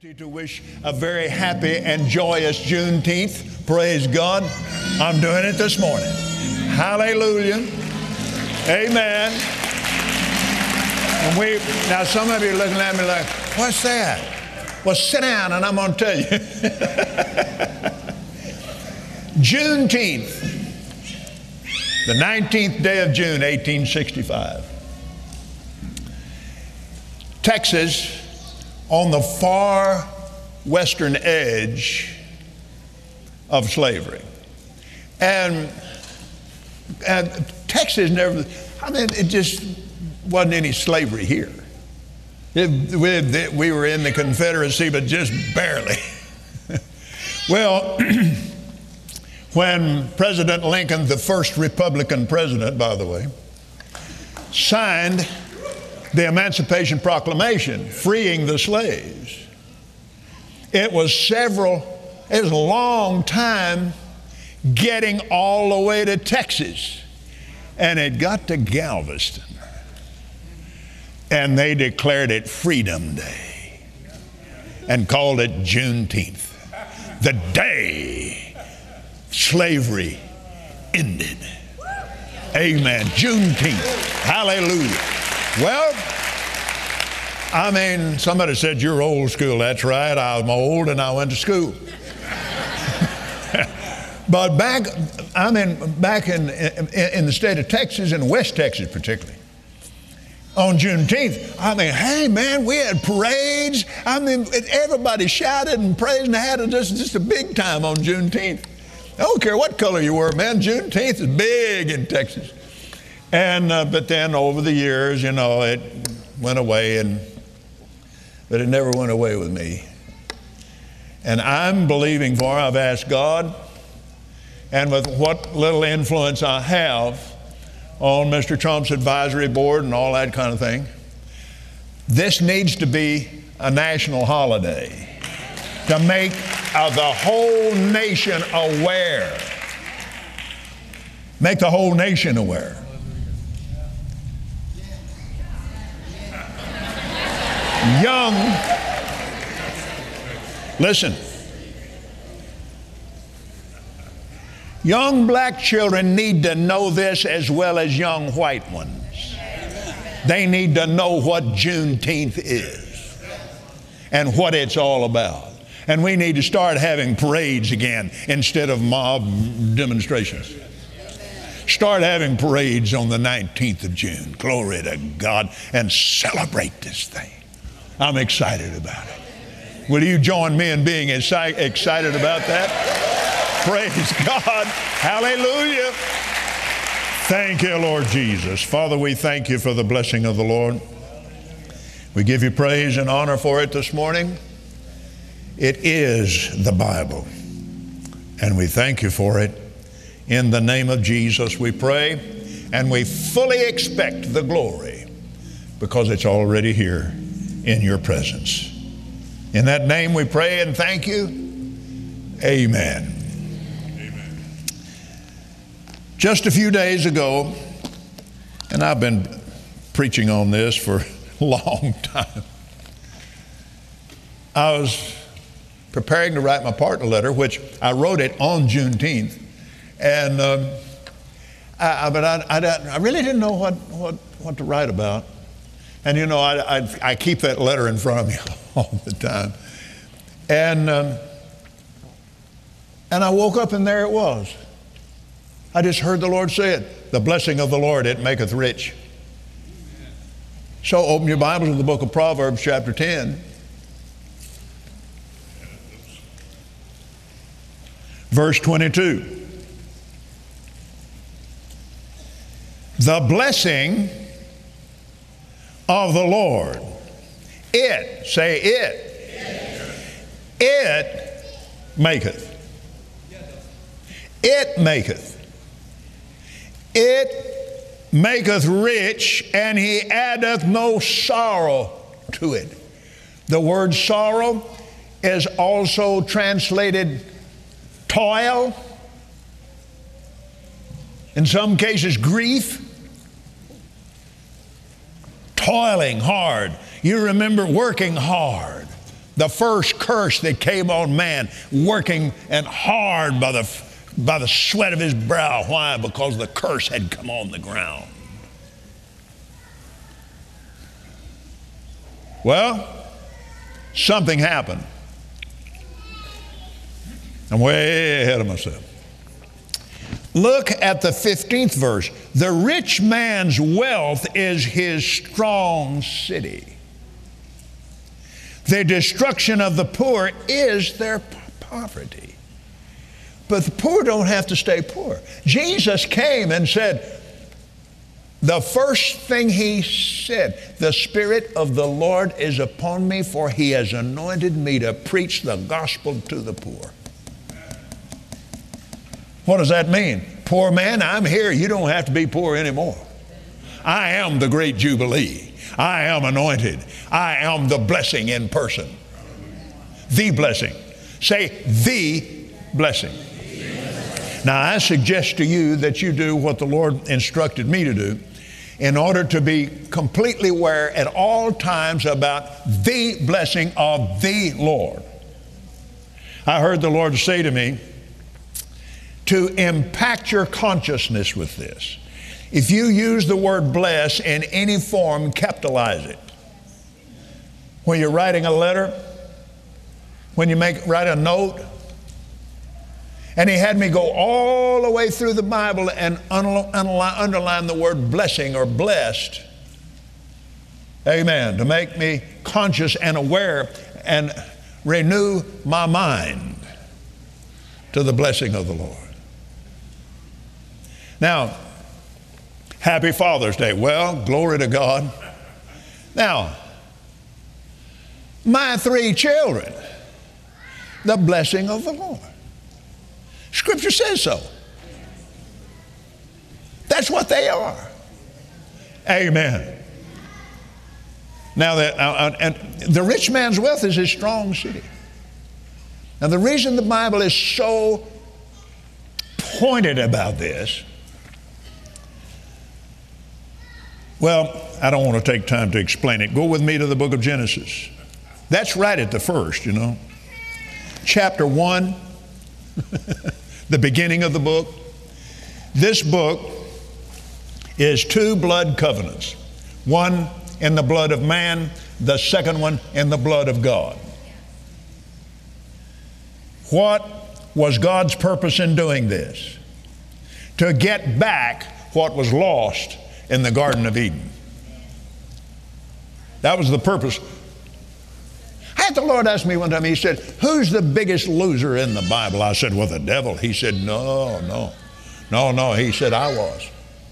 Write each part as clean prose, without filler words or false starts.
To wish a very happy and joyous Juneteenth. Praise God. I'm doing it this morning. Hallelujah. Amen. And now some of you are looking at me like, what's that? Well, sit down and I'm going to tell you. Juneteenth, the 19th day of June, 1865. Texas, on the far western edge of slavery. And Texas never, it just wasn't any slavery here. We were in the Confederacy, but just barely. Well, when President Lincoln, the first Republican president, by the way, signed the Emancipation Proclamation, freeing the slaves, it was a long time getting all the way to Texas. And it got to Galveston. And they declared it Freedom Day and called it Juneteenth, the day slavery ended. Amen. Juneteenth. Hallelujah. Well, somebody said you're old school. That's right. I'm old and I went to school. But back in the state of Texas, and West Texas particularly, on Juneteenth, hey man, we had parades. Everybody shouted and praised and had just a big time on Juneteenth. I don't care what color you were, man. Juneteenth is big in Texas. And but then over the years, it went away, but it never went away with me. And I'm believing for, I've asked God, and with what little influence I have on Mr. Trump's advisory board and all that kind of thing, this needs to be a national holiday to make the whole nation aware. Make the whole nation aware. Young black children need to know this as well as young white ones. They need to know what Juneteenth is and what it's all about. And we need to start having parades again instead of mob demonstrations. Start having parades on the 19th of June. Glory to God, and celebrate this thing. I'm excited about it. Will you join me in being excited about that? Praise God. Hallelujah. Thank you, Lord Jesus. Father, we thank you for the blessing of the Lord. We give you praise and honor for it this morning. It is the Bible, and we thank you for it. In the name of Jesus we pray, and we fully expect the glory because it's already here in your presence. In that name we pray and thank you. Amen. Amen. Just a few days ago, and I've been preaching on this for a long time, I was preparing to write my partner letter, which I wrote it on Juneteenth, and I really didn't know what to write about. And I keep that letter in front of me all the time. And I woke up and there it was. I just heard the Lord say it. The blessing of the Lord, it maketh rich. So open your Bibles to the book of Proverbs chapter 10. Verse 22. The blessing of the Lord. It maketh. It maketh. It maketh rich, and he addeth no sorrow to it. The word sorrow is also translated toil. In some cases, grief. Toiling hard. You remember working hard The first curse that came on man, working and hard by the sweat of his brow. Why? Because the curse had come on the ground. Well, something happened. I'm way ahead of myself. Look at the 15th verse. The rich man's wealth is his strong city. The destruction of the poor is their poverty. But the poor don't have to stay poor. Jesus came and said, the first thing he said, the Spirit of the Lord is upon me, for he has anointed me to preach the gospel to the poor. What does that mean? Poor man, I'm here. You don't have to be poor anymore. I am the great Jubilee. I am anointed. I am the blessing in person. The blessing. Say, the blessing. Now, I suggest to you that you do what the Lord instructed me to do in order to be completely aware at all times about the blessing of the Lord. I heard the Lord say to me to impact your consciousness with this. If you use the word bless in any form, capitalize it. When you're writing a letter, when you write a note. And he had me go all the way through the Bible and underline the word blessing or blessed. Amen. To make me conscious and aware and renew my mind to the blessing of the Lord. Now, happy Father's Day. Well, glory to God. Now, my 3 children, the blessing of the Lord. Scripture says so. That's what they are. Amen. Now, and the rich man's wealth is his strong city. Now, the reason the Bible is so pointed about this, well, I don't want to take time to explain it. Go with me to the book of Genesis. That's right at the first, you know. Chapter 1, the beginning of the book. This book is 2 blood covenants. One in the blood of man, the second one in the blood of God. What was God's purpose in doing this? To get back what was lost in the Garden of Eden. That was the purpose. I had the Lord ask me one time, he said, who's the biggest loser in the Bible? I said, well, the devil. He said, no. He said, I was.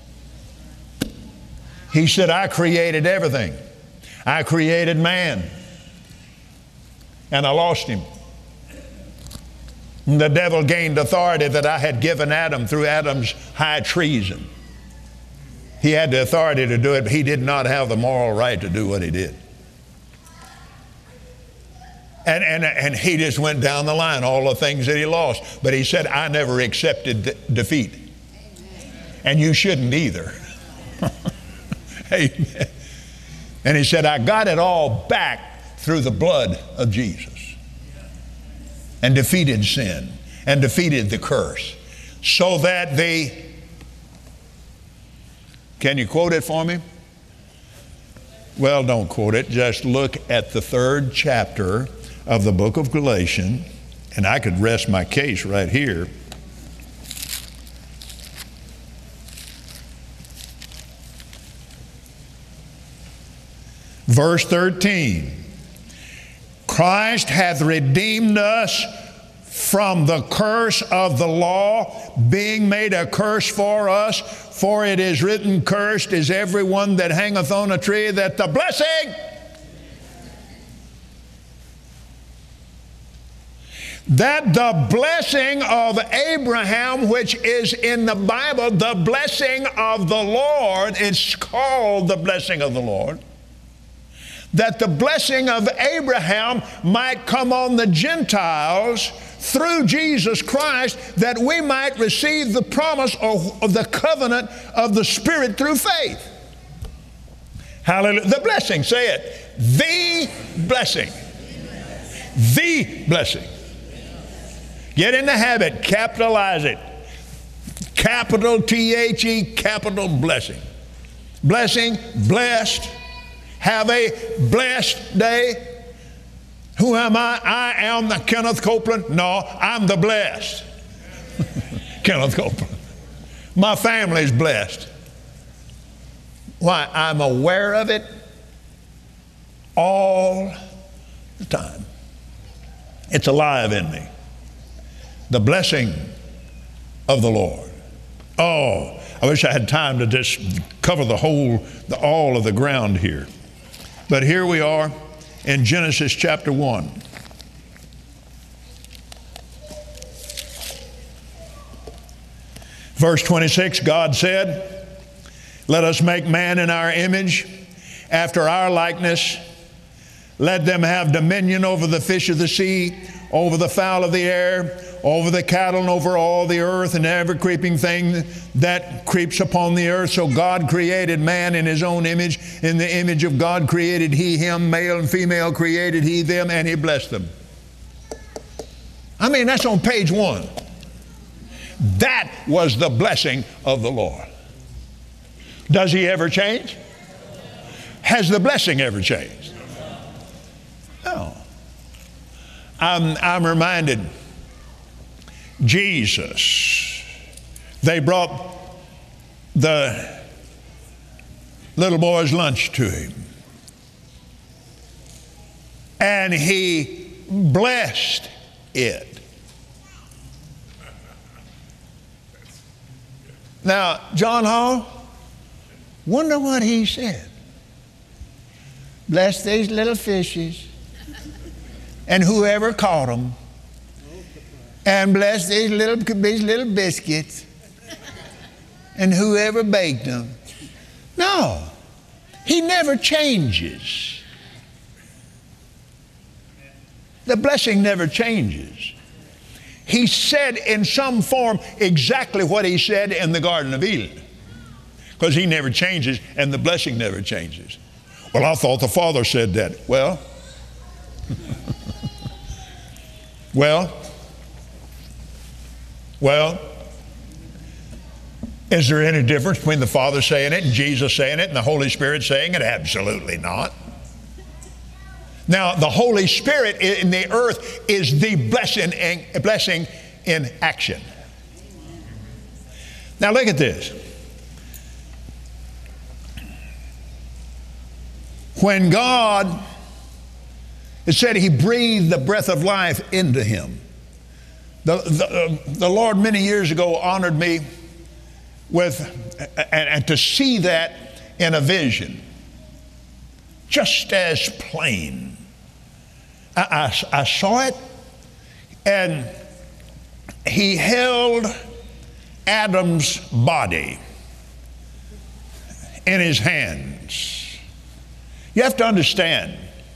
He said, I created everything. I created man. And I lost him. And the devil gained authority that I had given Adam through Adam's high treason. He had the authority to do it, but he did not have the moral right to do what he did. And he just went down the line, all the things that he lost. But he said, I never accepted defeat. And you shouldn't either. Amen. And he said, I got it all back through the blood of Jesus. And defeated sin. And defeated the curse. So that can you quote it for me? Well, don't quote it. Just look at the 3rd chapter of the book of Galatians, and I could rest my case right here. Verse 13. Christ hath redeemed us from the curse of the law, being made a curse for us, for it is written, cursed is everyone that hangeth on a tree, that the blessing of Abraham, which is in the Bible, the blessing of the Lord, it's called the blessing of the Lord, that the blessing of Abraham might come on the Gentiles through Jesus Christ, that we might receive the promise of the covenant of the Spirit through faith. Hallelujah. The blessing, say it. The blessing. the blessing. Get in the habit, capitalize it. Capital T-H-E, capital blessing. Blessing, blessed. Have a blessed day. Who am I? I am the Kenneth Copeland. No, I'm the blessed. Kenneth Copeland. My family's blessed. Why? I'm aware of it all the time. It's alive in me. The blessing of the Lord. Oh, I wish I had time to just cover all of the ground here. But here we are in Genesis chapter 1. Verse 26, God said, "Let us make man in our image, after our likeness. Let them have dominion over the fish of the sea, over the fowl of the air, over the cattle, and over all the earth, and every creeping thing that creeps upon the earth." So God created man in His own image. In the image of God created He him, male and female created He them, and He blessed them. I mean, that's on page 1. That was the blessing of the Lord. Does He ever change? Has the blessing ever changed? No. I'm reminded, Jesus, they brought the little boy's lunch to Him, and He blessed it. Now, John Hall, wonder what he said. Bless these little fishes and whoever caught them, and bless these little biscuits and whoever baked them. No, He never changes. The blessing never changes. He said in some form exactly what He said in the Garden of Eden, because He never changes and the blessing never changes. Well, I thought the Father said that. Well, is there any difference between the Father saying it and Jesus saying it and the Holy Spirit saying it? Absolutely not. Now, the Holy Spirit in the earth is the blessing in action. Now, look at this. When God, it said He breathed the breath of life into him. The Lord many years ago honored me with, and to see that in a vision, just as plain. I saw it, and He held Adam's body in His hands. You have to understand,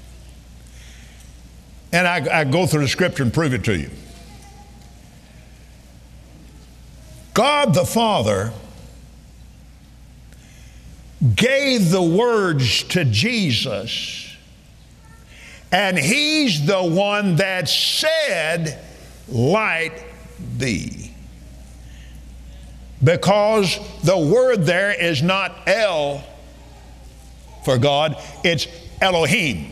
and I go through the scripture and prove it to you. God the Father gave the words to Jesus, and He's the one that said, "Light be." Because the word there is not El for God, it's Elohim,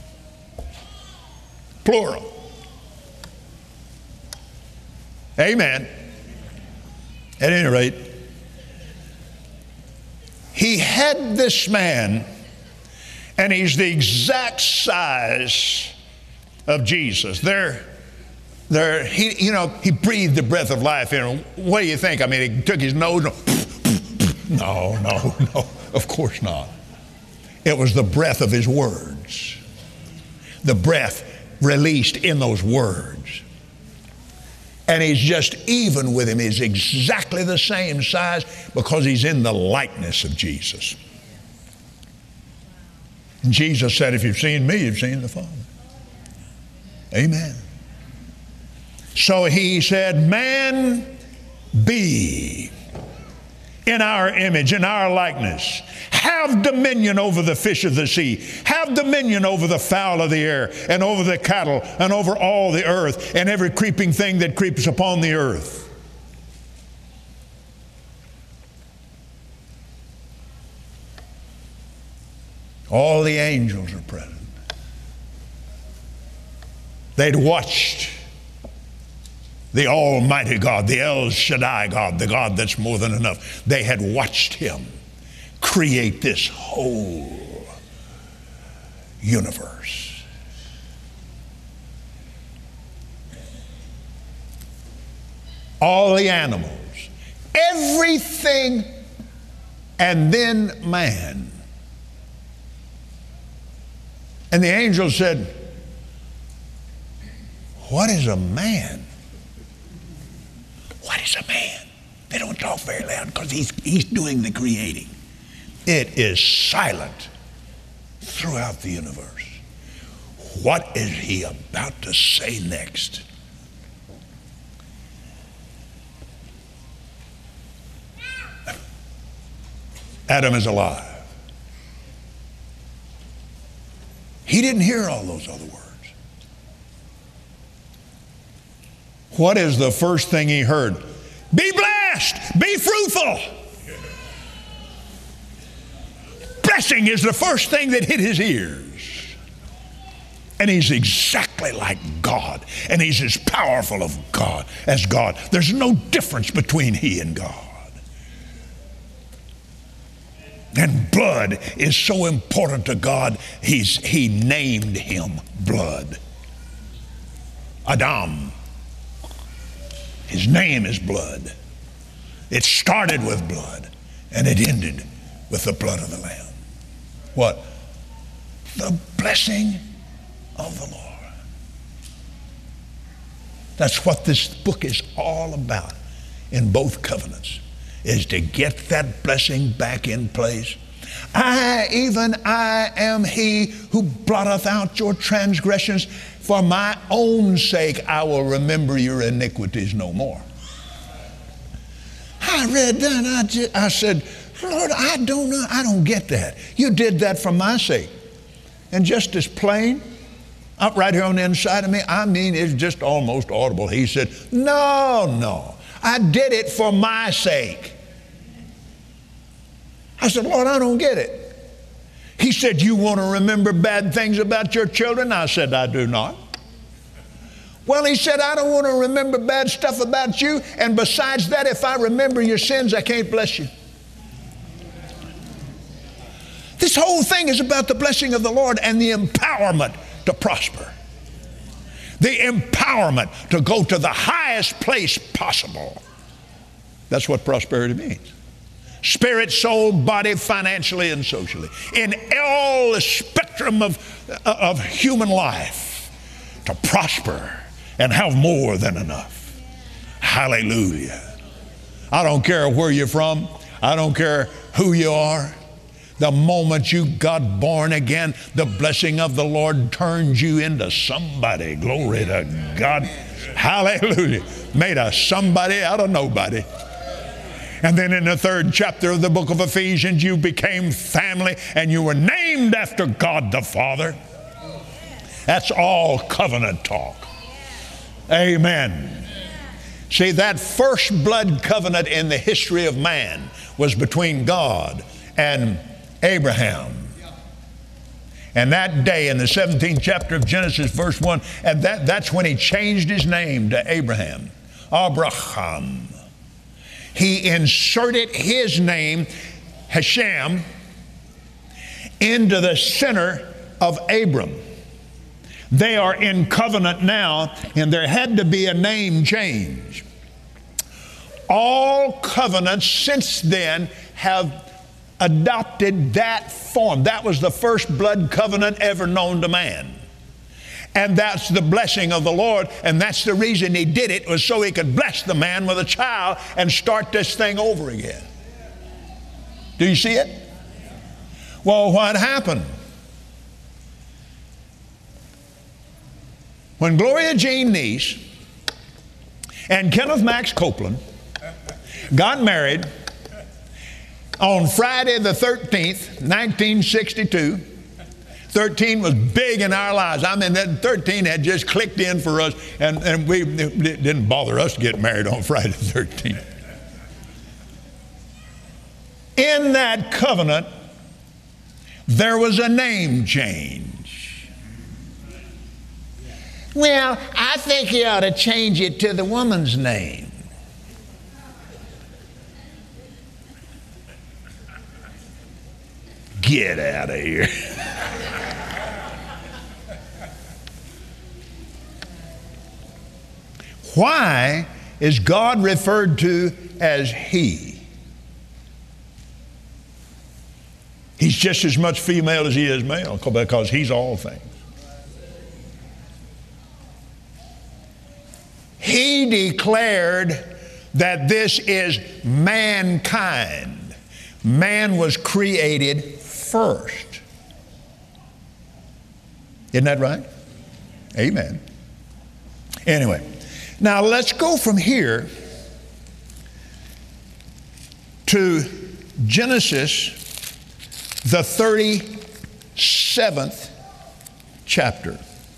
plural. Amen. At any rate, He had this man, and he's the exact size of Jesus. He breathed the breath of life in him. What do you think? I mean, He took His nose. No, of course not. It was the breath of His words. The breath released in those words. And He's just even with him. He's exactly the same size because He's in the likeness of Jesus. And Jesus said, "If you've seen me, you've seen the Father." Amen. So He said, "Man, be in our image, in our likeness." have dominion over the fish of the sea, have dominion over the fowl of the air, and over the cattle, and over all the earth, and every creeping thing that creeps upon the earth. All the angels are present. They'd watched the Almighty God, the El Shaddai God, the God that's more than enough. They had watched Him create this whole universe. All the animals, everything, and then man. And the angel said, "What is a man?" What is a man? They don't talk very loud because he's doing the creating. It is silent throughout the universe. What is he about to say next? Adam is alive. He didn't hear all those other words. What is the first thing he heard? Be blessed, be fruitful. Blessing is the first thing that hit his ears. And he's exactly like God. And he's as powerful of God as God. There's no difference between he and God. And blood is so important to God, he named him blood. Adam. His name is blood. It started with blood, and it ended with the blood of the Lamb. What? The blessing of the Lord. That's what this book is all about in both covenants, is to get that blessing back in place. I am he who blotteth out your transgressions. For my own sake, I will remember your iniquities no more. I read that and I said, Lord, I don't get that. You did that for my sake. And just as plain, up right here on the inside of me, I mean, it's just almost audible. He said, no, I did it for my sake. I said, Lord, I don't get it. He said, you want to remember bad things about your children? I said, I do not. Well, he said, I don't want to remember bad stuff about you. And besides that, if I remember your sins, I can't bless you. This whole thing is about the blessing of the Lord and the empowerment to prosper. The empowerment to go to the highest place possible. That's what prosperity means. Spirit, soul, body, financially and socially. In all the spectrum of human life, to prosper and have more than enough. Hallelujah. I don't care where you're from. I don't care who you are. The moment you got born again, the blessing of the Lord turns you into somebody. Glory to God. Hallelujah. Made a somebody out of nobody. And then in the 3rd chapter of the book of Ephesians, you became family and you were named after God the Father. That's all covenant talk. Amen. See, that first blood covenant in the history of man was between God and Abraham. And that day in the 17th chapter of Genesis, verse 1, and that's when he changed his name to Abraham. Abraham. He inserted his name, Hashem, into the center of Abram. They are in covenant now, and there had to be a name change. All covenants since then have adopted that form. That was the first blood covenant ever known to man. And that's the blessing of the Lord, and that's the reason he did it, was so he could bless the man with a child and start this thing over again. Do you see it? Well, what happened? When Gloria Jean Neese and Kenneth Max Copeland got married, On Friday the 13th, 1962, 13 was big in our lives. I mean, that 13 had just clicked in for us, and it didn't bother us to get married on Friday the 13th. In that covenant, there was a name change. Well, I think you ought to change it to the woman's name. Get out of here. Why is God referred to as He? He's just as much female as He is male because He's all things. He declared that this is mankind. Man was created first. Isn't that right? Amen. Anyway, now let's go from here to Genesis, the 37th chapter.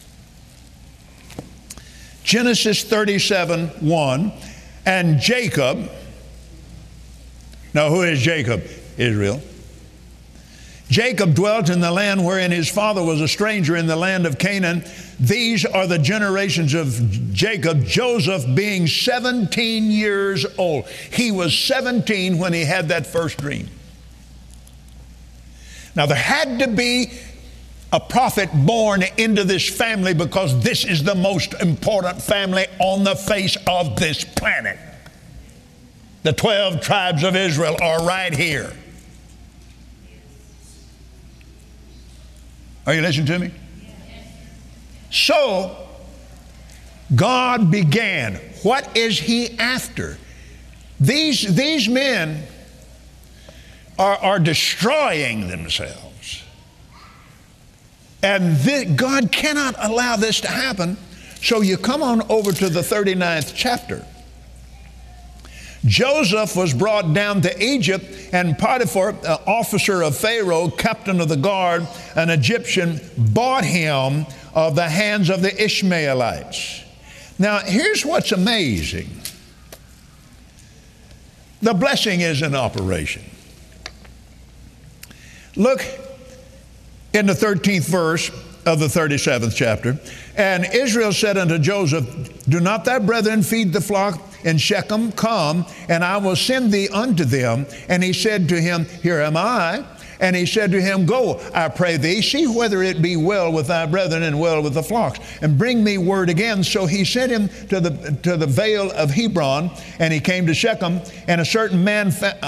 Genesis 37:1. And Jacob, now who is Jacob? Israel. Jacob dwelt in the land wherein his father was a stranger in the land of Canaan. These are the generations of Jacob, Joseph being 17 years old. He was 17 when he had that first dream. Now there had to be a prophet born into this family because this is the most important family on the face of this planet. The 12 tribes of Israel are right here. Are you listening to me? So, God began. What is He after? These men are destroying themselves. And God cannot allow this to happen. So you come on over to the 39th chapter. Joseph was brought down to Egypt, and Potiphar, officer of Pharaoh, captain of the guard, an Egyptian, bought him of the hands of the Ishmaelites. Now, here's what's amazing. The blessing is in operation. Look in the 13th verse of the 37th chapter. And Israel said unto Joseph, do not thy brethren feed the flock in Shechem? Come, and I will send thee unto them. And he said to him, here am I. And he said to him, go, I pray thee, see whether it be well with thy brethren and well with the flocks, and bring me word again. So he sent him to the vale of Hebron, and he came to Shechem, and a certain man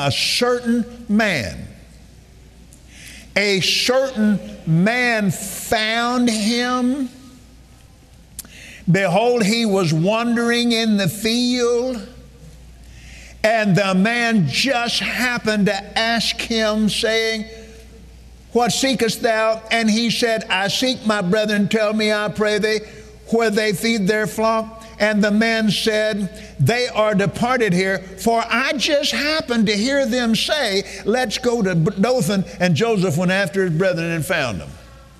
found him. Behold, he was wandering in the field, and the man just happened to ask him, saying, what seekest thou? And he said, I seek my brethren, tell me, I pray thee, where they feed their flock. And the man said, they are departed here, for I just happened to hear them say, let's go to Dothan. And Joseph went after his brethren and found them.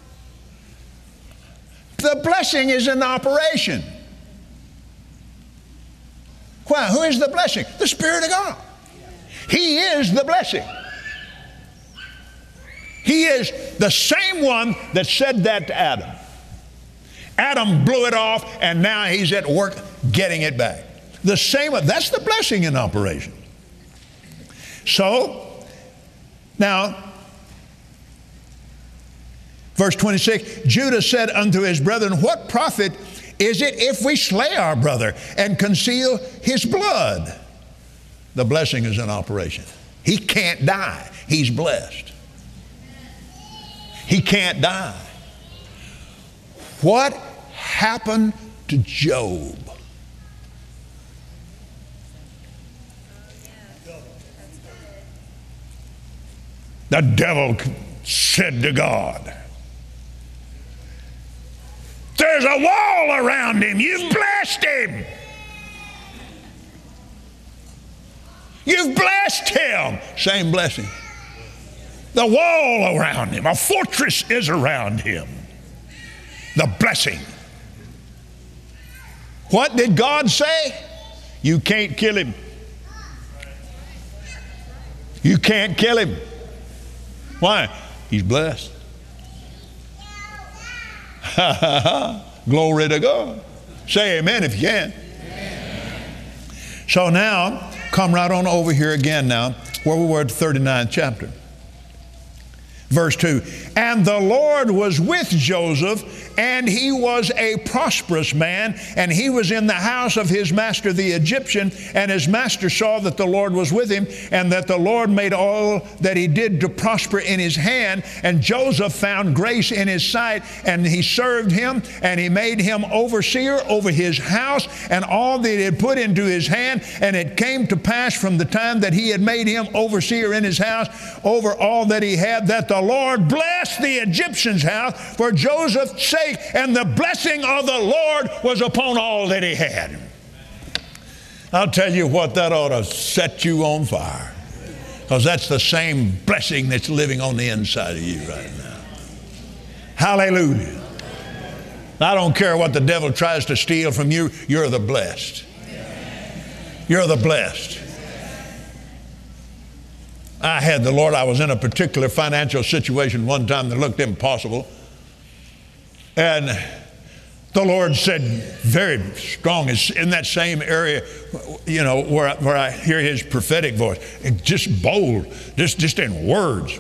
The blessing is in operation. Why? Who is the blessing? The Spirit of God. He is the blessing. He is the same one that said that to Adam. Adam blew it off, and now he's at work getting it back. The same one. That's the blessing in operation. So, now, verse 26, Judah said unto his brethren, what profit is it if we slay our brother and conceal his blood? The blessing is in operation. He can't die. He's blessed. He can't die. What happened to Job? The devil said to God, there's a wall around him. You've blessed him. You've blessed him. Same blessing. The wall around him, a fortress is around him. The blessing. What did God say? You can't kill him. You can't kill him. Why? He's blessed. Glory to God. Say amen if you can. So now, come right on over here again now, where we were at the 39th chapter. Verse 2, and the Lord was with Joseph, and he was a prosperous man, and he was in the house of his master the Egyptian, and his master saw that the Lord was with him, and that the Lord made all that he did to prosper in his hand. And Joseph found grace in his sight, and he served him, and he made him overseer over his house, and all that he had put into his hand. And it came to pass from the time that he had made him overseer in his house over all that he had, that the Lord blessed the Egyptian's house for Joseph's sake, and the blessing of the Lord was upon all that he had. I'll tell you what, that ought to set you on fire, because that's the same blessing that's living on the inside of you right now. Hallelujah. I don't care what the devil tries to steal from you, you're the blessed. You're the blessed. I was in a particular financial situation one time that looked impossible. And the Lord said very strong, it's in that same area, you know, where I hear his prophetic voice, and just bold, just in words.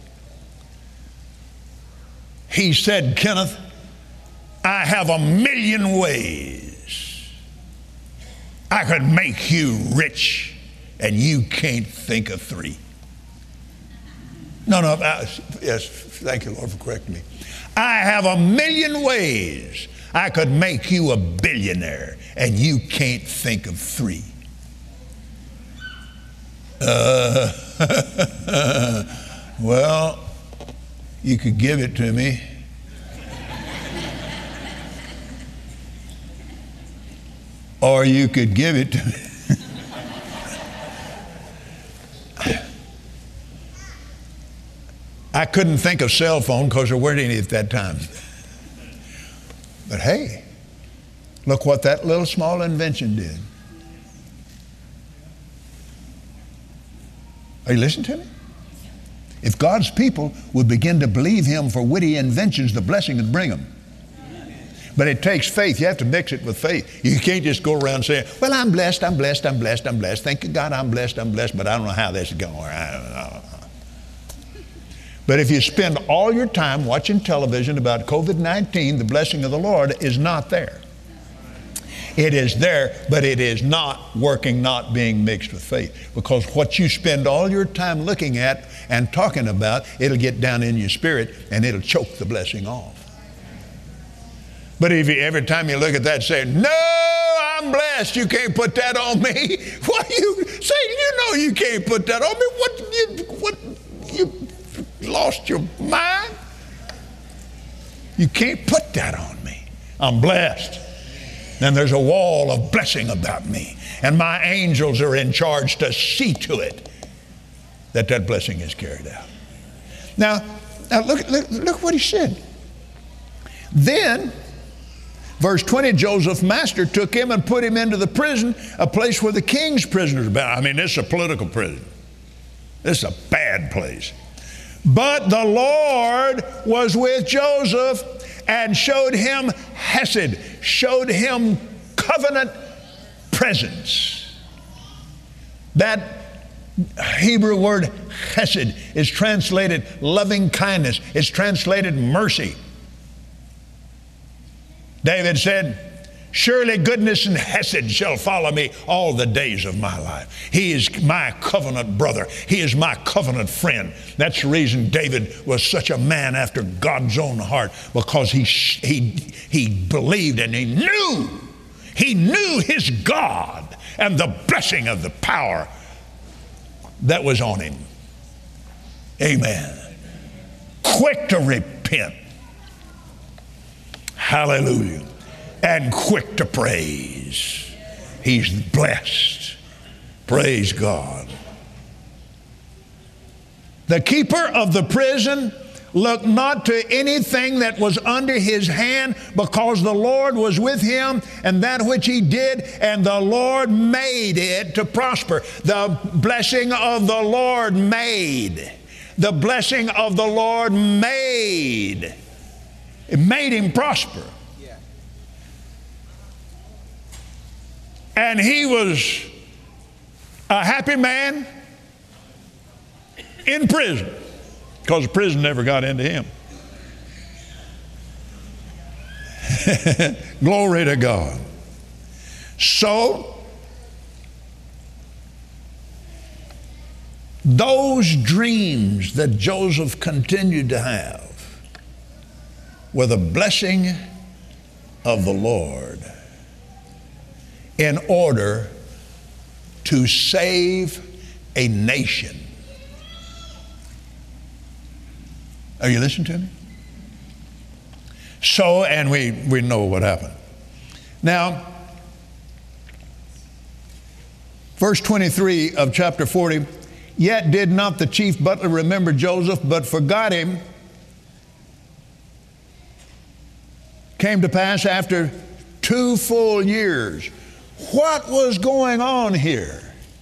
He said, Kenneth, I have 1,000,000 ways I could make you rich, and you can't think of 3. No, yes, thank you, Lord, for correcting me. I have 1,000,000 ways I could make you a billionaire, and you can't think of 3. Well, you could give it to me. Or you could give it to me. I couldn't think of cell phone because there weren't any at that time. But hey, look what that little small invention did. Are you listening to me? If God's people would begin to believe him for witty inventions, the blessing would bring them. But it takes faith. You have to mix it with faith. You can't just go around saying, well, I'm blessed, I'm blessed, I'm blessed, I'm blessed. Thank you, God, I'm blessed, but I don't know how this is going. But if you spend all your time watching television about COVID-19, the blessing of the Lord is not there. It is there, but it is not working, not being mixed with faith. Because what you spend all your time looking at and talking about, it'll get down in your spirit and it'll choke the blessing off. But if you, every time you look at that, say, no, I'm blessed, you can't put that on me. What you say? You know you can't put that on me. What you lost your mind? You can't put that on me. I'm blessed. And there's a wall of blessing about me. And my angels are in charge to see to it that that blessing is carried out. Now look what he said. Then, verse 20, Joseph's master took him and put him into the prison, a place where the king's prisoners were bound. I mean, this is a political prison. This is a bad place. But the Lord was with Joseph and showed him hesed, showed him covenant presence. That Hebrew word hesed is translated loving kindness. It's translated mercy. David said, surely goodness and hesed shall follow me all the days of my life. He is my covenant brother. He is my covenant friend. That's the reason David was such a man after God's own heart, because he believed and he knew his God and the blessing of the power that was on him. Amen. Quick to repent. Hallelujah. And quick to praise. He's blessed. Praise God. The keeper of the prison looked not to anything that was under his hand, because the Lord was with him, and that which he did, and the Lord made it to prosper. The blessing of the Lord made. The blessing of the Lord made. It made him prosper. And he was a happy man in prison, because the prison never got into him. Glory to God. So, those dreams that Joseph continued to have were the blessing of the Lord in order to save a nation. Are you listening to me? So, and we know what happened. Now, verse 23 of chapter 40, yet did not the chief butler remember Joseph, but forgot him. Came to pass after 2 full years. What was going on here?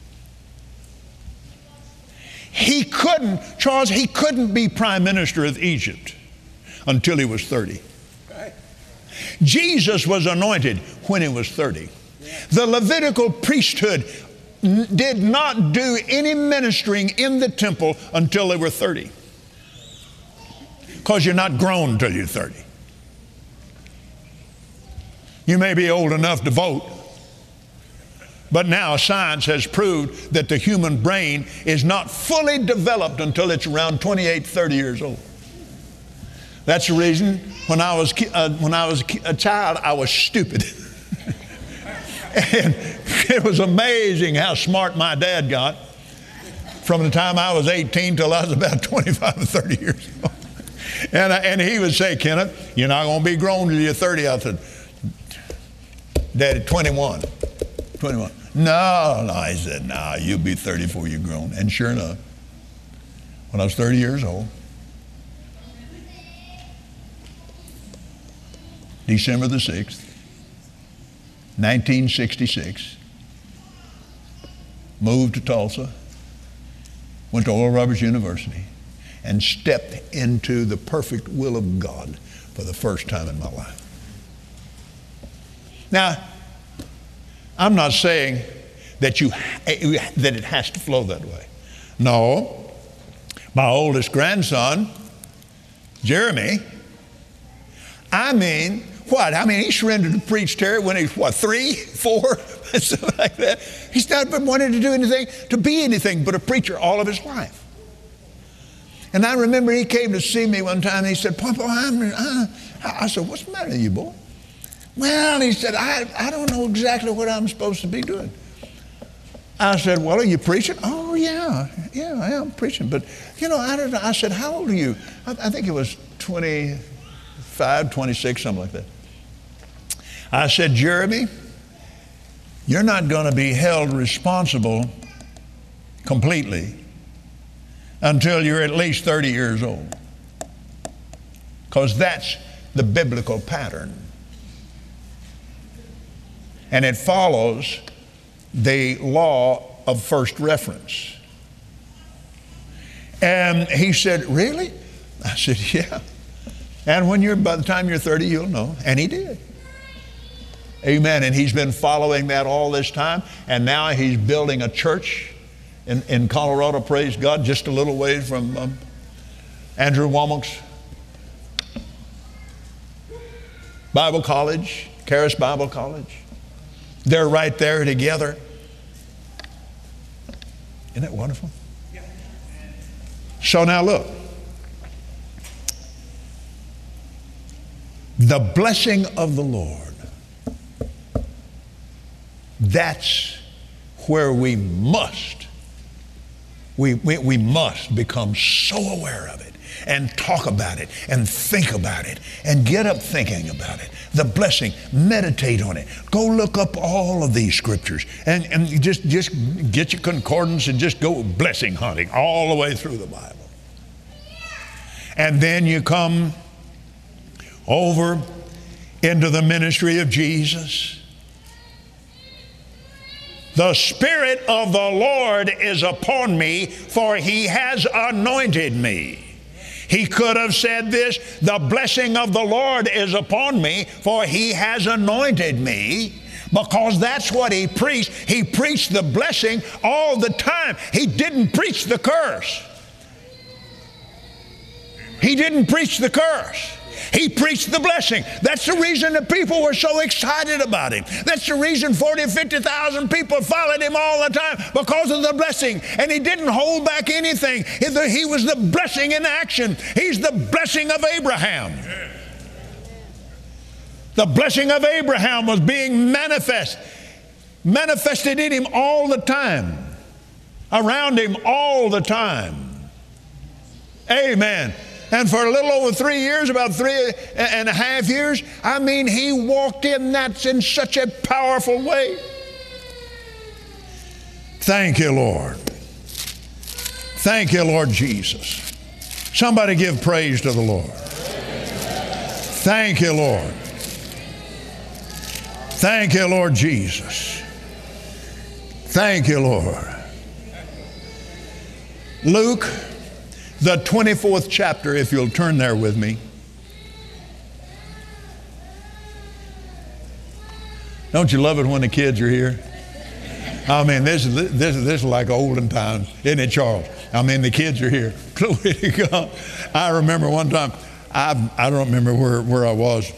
He couldn't be prime minister of Egypt until he was 30. Right. Jesus was anointed when he was 30. The Levitical priesthood did not do any ministering in the temple until they were 30. Because you're not grown until you're 30. You may be old enough to vote, but now science has proved that the human brain is not fully developed until it's around 28, 30 years old. That's the reason when I was a child, I was stupid. And it was amazing how smart my dad got from the time I was 18 till I was about 25 or 30 years old. And he would say, Kenneth, you're not going to be grown till you're 30. I said, Daddy, 21. No, he said, no, you'll be 30 before you're grown. And sure enough, when I was 30 years old, December the 6th, 1966, moved to Tulsa, went to Oral Roberts University, and stepped into the perfect will of God for the first time in my life. Now, I'm not saying that it has to flow that way. No, my oldest grandson, Jeremy, he surrendered to preach, Terry, when he was, 3, 4, something like that. He's not been wanting to do anything, to be anything but a preacher all of his life. And I remember he came to see me one time, and he said, Papa, I said, what's the matter with you, boy? Well, he said, I don't know exactly what I'm supposed to be doing. I said, well, are you preaching? Oh, yeah, I am preaching. But, I don't know. I said, how old are you? I think it was 25, 26, something like that. I said, Jeremy, you're not going to be held responsible completely until you're at least 30 years old. Because that's the biblical pattern. And it follows the law of first reference. And he said, really? I said, yeah. And by the time you're 30, you'll know. And he did. Amen. And he's been following that all this time. And now he's building a church in Colorado, praise God, just a little ways from Andrew Wommack's Bible College, Charis Bible College. They're right there together. Isn't that wonderful? So now look. The blessing of the Lord. That's where we must become so aware of it and talk about it and think about it and get up thinking about it. The blessing, meditate on it. Go look up all of these scriptures and just get your concordance and just go blessing hunting all the way through the Bible. And then you come over into the ministry of Jesus. The Spirit of the Lord is upon me, for He has anointed me. He could have said this, the blessing of the Lord is upon me, for He has anointed me, because that's what He preached. He preached the blessing all the time. He didn't preach the curse. He didn't preach the curse. He preached the blessing. That's the reason the people were so excited about Him. That's the reason 40,000 or 50,000 people followed Him all the time, because of the blessing. And He didn't hold back anything. He was the blessing in action. He's the blessing of Abraham. The blessing of Abraham was being manifested in him all the time, around him all the time. Amen. And for a little over 3 years, about 3.5 years, I mean, he walked in that in such a powerful way. Thank you, Lord. Thank you, Lord Jesus. Somebody give praise to the Lord. Thank you, Lord. Thank you, Lord Jesus. Thank you, Lord. Luke, the 24th chapter, if you'll turn there with me. Don't you love it when the kids are here? I mean, this is like olden times, isn't it, Charles? I mean, the kids are here. Glory to God. I remember one time, I don't remember where I was.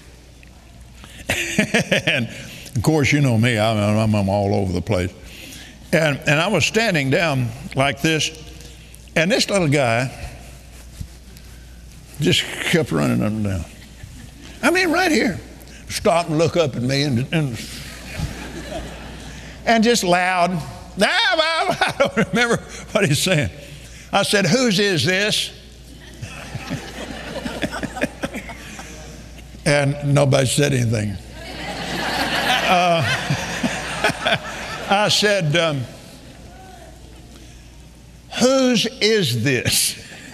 And of course, you know me, I'm all over the place. And I was standing down like this, and this little guy just kept running up and down. I mean, right here. Stop and look up at me and just loud. I don't remember what he's saying. I said, "Whose is this?" And nobody said anything. I said, "Whose is this?"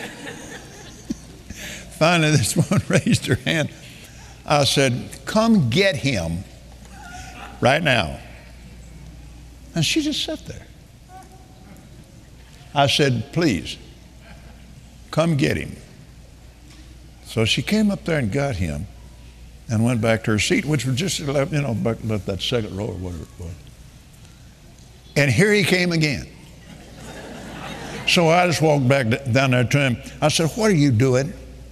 Finally, this one raised her hand. I said, "Come get him right now." And she just sat there. I said, "Please, come get him." So she came up there and got him and went back to her seat, which was just, back that second row or whatever it was. And here he came again. So I just walked back down there to him. I said, "What are you doing?"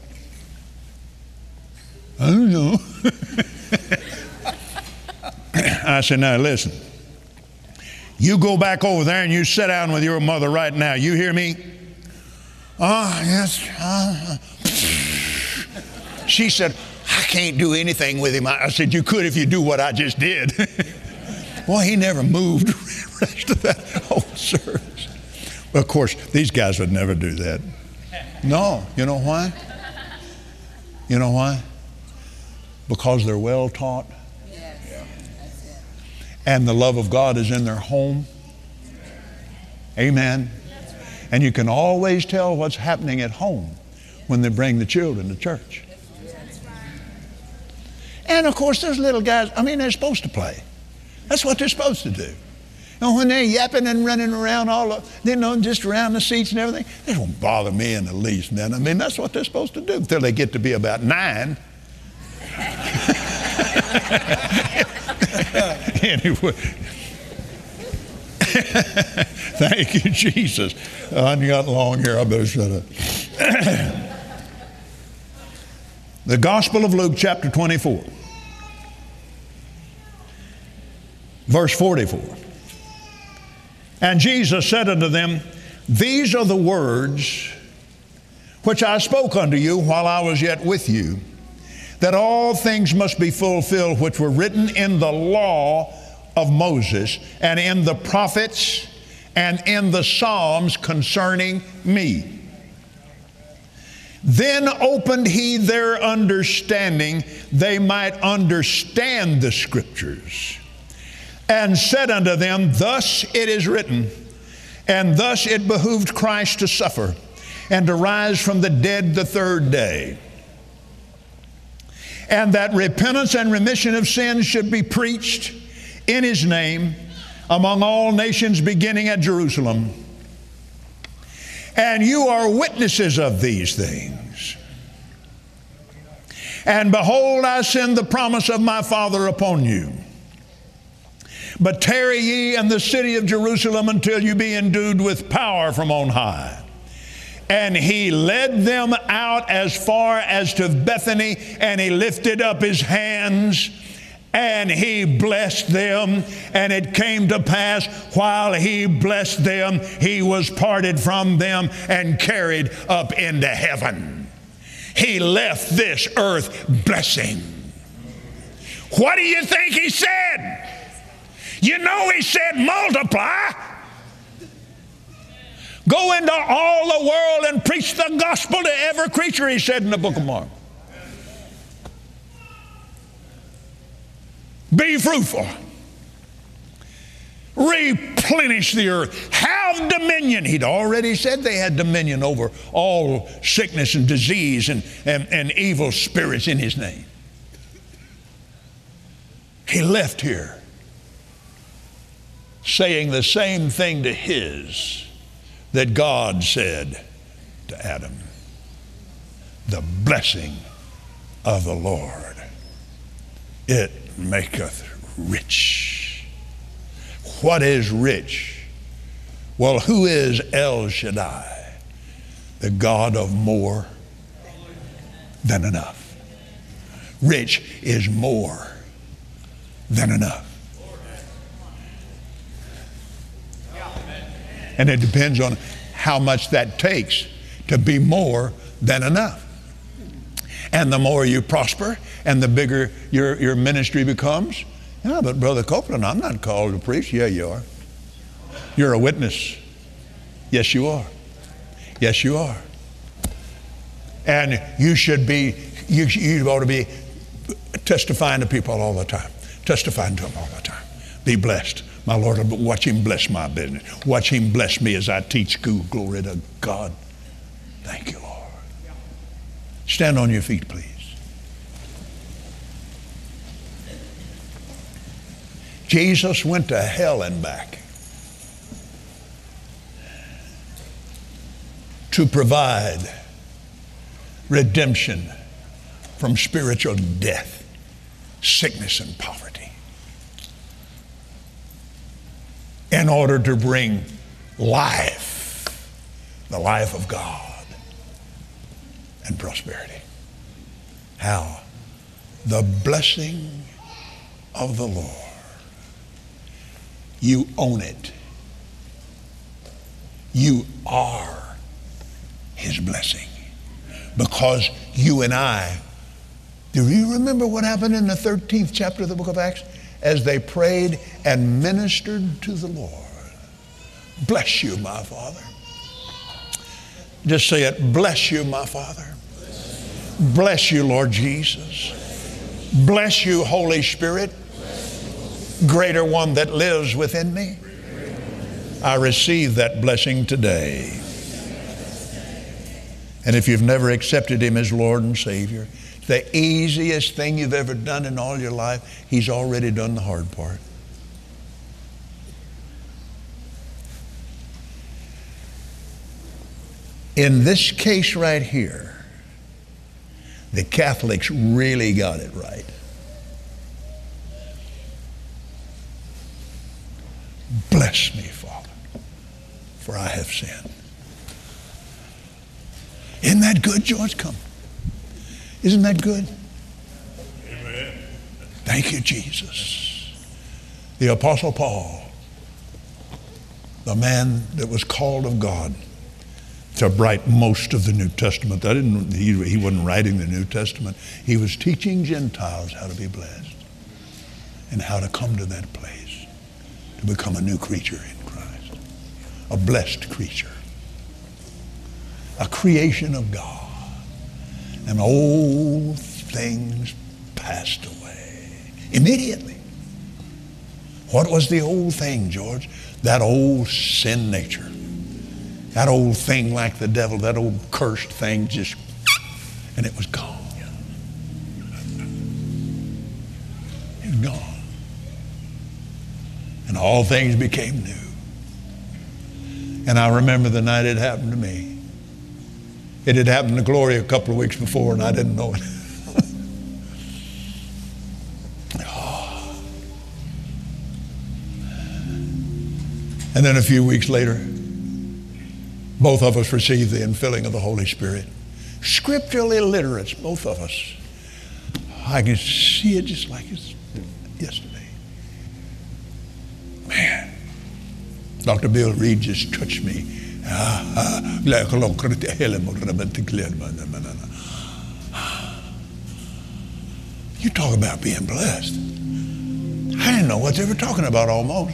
"I don't know." I said, "Now listen, you go back over there and you sit down with your mother right now. You hear me?" "Oh, yes." She said, "I can't do anything with him." I said, "You could if you do what I just did." Well, he never moved the rest of that whole service. Well, of course, these guys would never do that. No. You know why? You know why? Because they're well taught. Yes. And the love of God is in their home. Amen. And you can always tell what's happening at home when they bring the children to church. And of course, those little guys, they're supposed to play. That's what they're supposed to do. And when they're yapping and running around just around the seats and everything, they don't bother me in the least, man. That's what they're supposed to do until they get to be about 9. Anyway. Thank you, Jesus. I got long here. I better shut up. The Gospel of Luke, chapter 24, verse 44. And Jesus said unto them, "These are the words which I spoke unto you while I was yet with you, that all things must be fulfilled which were written in the law of Moses and in the prophets and in the Psalms concerning me." Then opened he their understanding, they might understand the Scriptures, and said unto them, "Thus it is written, and thus it behooved Christ to suffer, and to rise from the dead the third day. And that repentance and remission of sins should be preached in his name among all nations, beginning at Jerusalem. And you are witnesses of these things. And behold, I send the promise of my Father upon you. But tarry ye in the city of Jerusalem until you be endued with power from on high. And he led them out as far as to Bethany, and he lifted up his hands, and he blessed them. And it came to pass, while he blessed them, he was parted from them and carried up into heaven. He left this earth blessing. What do you think he said? You know, he said, multiply. Go into all the world and preach the gospel to every creature, he said in the book of Mark. Be fruitful. Replenish the earth. Have dominion. He'd already said they had dominion over all sickness and disease and evil spirits in his name. He left here saying the same thing to his that God said to Adam. The blessing of the Lord, it maketh rich. What is rich? Well, who is El Shaddai? The God of more than enough. Rich is more than enough. And it depends on how much that takes to be more than enough. And the more you prosper and the bigger your ministry becomes. Yeah, but Brother Copeland, I'm not called to preach. Yeah, you are. You're a witness. Yes, you are. Yes, you are. And you should be, you ought to be testifying to people all the time. Testifying to them all the time. Be blessed. My Lord, watch him bless my business. Watch him bless me as I teach school. Glory to God. Thank you, Lord. Stand on your feet, please. Jesus went to hell and back to provide redemption from spiritual death, sickness, and poverty, in order to bring life, the life of God, and prosperity. How? The blessing of the Lord. You own it. You are his blessing. Because you and I, do you remember what happened in the 13th chapter of the book of Acts? As they prayed and ministered to the Lord. Bless you, my Father. Just say it. Bless you, my Father. Bless you, Lord Jesus. Bless you, Holy Spirit. Greater one that lives within me. I receive that blessing today. And if you've never accepted him as Lord and Savior, the easiest thing you've ever done in all your life, he's already done the hard part. In this case right here, the Catholics really got it right. Bless me, Father, for I have sinned. Isn't that good, George? Come. Isn't that good? Amen. Thank you, Jesus. The Apostle Paul, the man that was called of God to write most of the New Testament. He wasn't writing the New Testament. He was teaching Gentiles how to be blessed and how to come to that place to become a new creature in Christ, a blessed creature, a creation of God. And old things passed away immediately. What was the old thing, George? That old sin nature. That old thing like the devil, that old cursed thing just, and it was gone. It was gone. And all things became new. And I remember the night it happened to me. It had happened to Gloria a couple of weeks before, and I didn't know it. Oh. And then a few weeks later, both of us received the infilling of the Holy Spirit. Scriptural illiterates, both of us. I can see it just like it's yesterday. Man, Dr. Bill Reed just touched me. You talk about being blessed. I didn't know what they were talking about almost.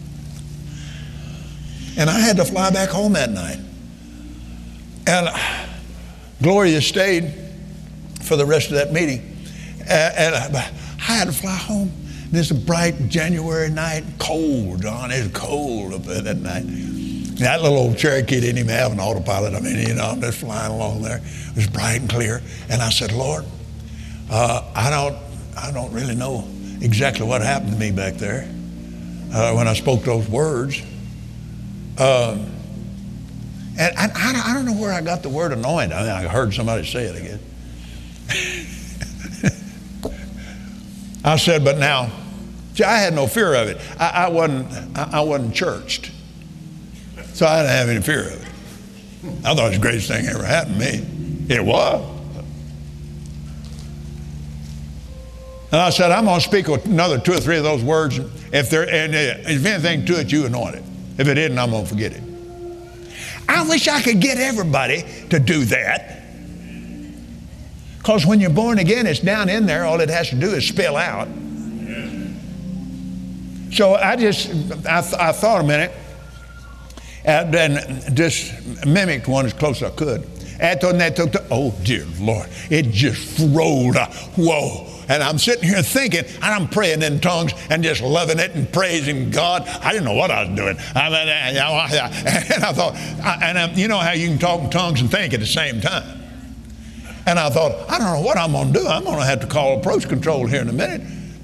And I had to fly back home that night. And Gloria stayed for the rest of that meeting. And I had to fly home. This bright January night, cold, John. It's cold up there that night. That little old Cherokee didn't even have an autopilot. I mean, you know, I'm just flying along there. It was bright and clear. And I said, Lord, I don't really know exactly what happened to me back there when I spoke those words. And I don't know where I got the word anointed. I mean, I heard somebody say it again. I said, but now, see, I had no fear of it. I wasn't churched. So I didn't have any fear of it. I thought it was the greatest thing ever happened to me. It was. And I said, I'm going to speak another 2 or 3 of those words. If anything to it, you anoint it. If it isn't, I'm going to forget it. I wish I could get everybody to do that. Because when you're born again, it's down in there. All it has to do is spill out. So I thought a minute and just mimicked one as close as I could. Oh, dear Lord. It just rolled. Whoa. And I'm sitting here thinking, and I'm praying in tongues and just loving it and praising God. I didn't know what I was doing. And I thought, you know how you can talk in tongues and think at the same time. And I thought, I don't know what I'm going to do. I'm going to have to call approach control here in a minute.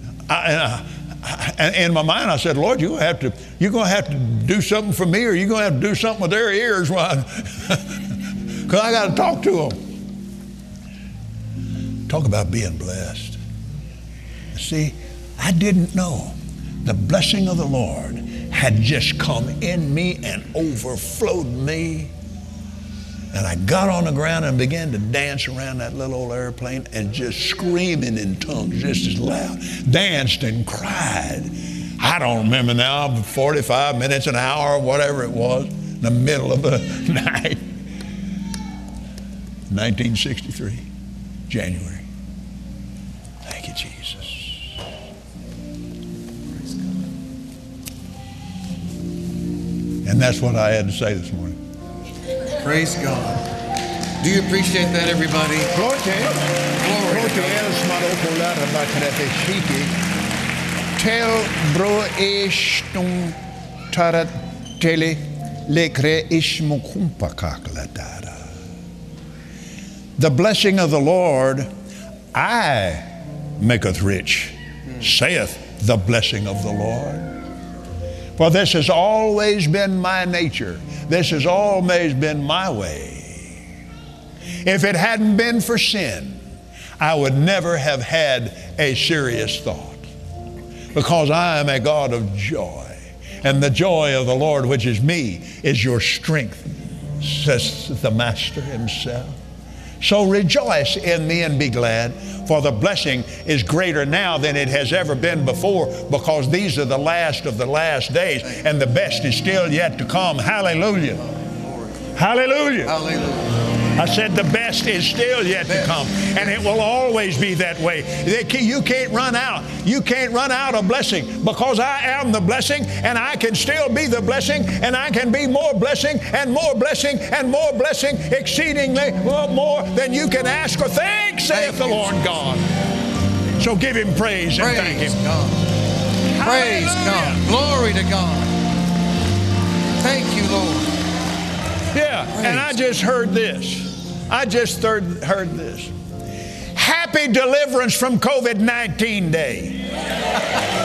And in my mind, I said, Lord, you're going to have to do something for me, or you're going to have to do something with their ears, because I got to talk to them. Talk about being blessed. See, I didn't know the blessing of the Lord had just come in me and overflowed me. And I got on the ground and began to dance around that little old airplane and just screaming in tongues just as loud. Danced and cried. I don't remember now, 45 minutes, an hour, whatever it was, in the middle of the night. 1963, January. Thank you, Jesus. And that's what I had to say this morning. Praise God. Do you appreciate that, everybody? Glory to God. The blessing of the Lord, I maketh rich, saith the blessing of the Lord. For this has always been my nature. This has always been my way. If it hadn't been for sin, I would never have had a serious thought. Because I am a God of joy. And the joy of the Lord, which is me, is your strength, says the Master himself. So rejoice in me and be glad, for the blessing is greater now than it has ever been before, because these are the last of the last days, and the best is still yet to come. Hallelujah. Hallelujah. Hallelujah. I said the best is still yet to come, and it will always be that way. You can't run out. You can't run out of blessing, because I am the blessing, and I can still be the blessing, and I can be more blessing and more blessing and more blessing, exceedingly more than you can ask or think, saith the Lord God. So give him praise and thank him. God. Praise God. Glory to God. Thank you, Lord. Yeah, and I just heard this. Heard this. Happy Deliverance from COVID-19 Day.